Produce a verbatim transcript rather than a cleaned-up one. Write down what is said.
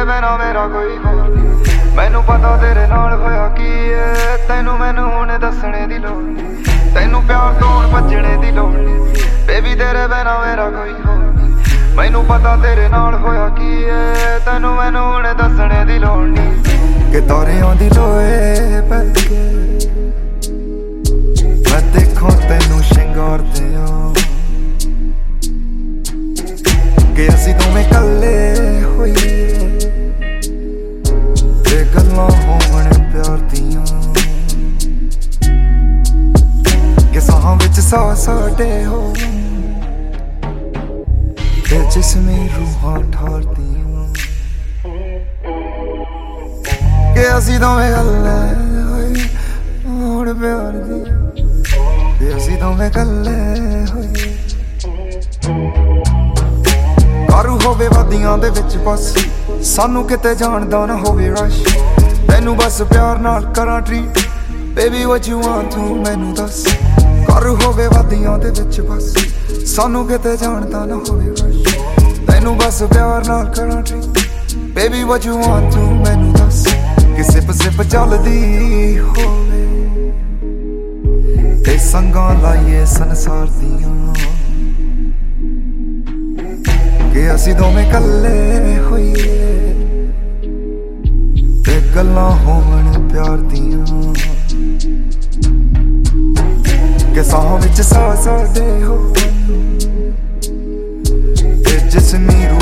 बिना मेरा कोई होर नहीं। मैनू पता तेरे नाल होया की है, तैनू मैनू हुण दसणे दी लोड़ नहीं। तैनू प्यार तो हुण भज्जणे दी लोड़ नहीं। बेबी तेरे बिना मेरा कोई होर नहीं। मैनू पता तेरे नाल होया की है, तैनू मैनू हुण दसणे दी लोड़ नहीं। कि तारियां दी लोए पै के मैं देखो तैनू शिंगार दियां, कि असी दोवें कल्ले होइए ते गल्लां होवण प्यार दियां। कि साहां विच सा साडे हो ते जिस्में रूहां ठारदियां। कि असी दोवें कल्ले होइए होण प्यार दियां, कि असी दोवें कल्ले होइए। कारू होवे वादियां दे विच बस, सानू किते जाण दा ना होवे रश। तैनू बस प्यार नाल करां treat, baby what you want to मैनू दस। कारू होवे वादियां दे विच बस, सानू किते जाण दा ना होवे रश। तैनू बस प्यार नाल करां treat, baby what you want to मैनू दस। कि सिप सिप चलदी होवे ते संगां लाइए संसार दियां, कि असी दोवें कल्ले होइए ते गल्लां होवण प्यार दियां। कि साहां विच सा साडे होवण ते जिस्मी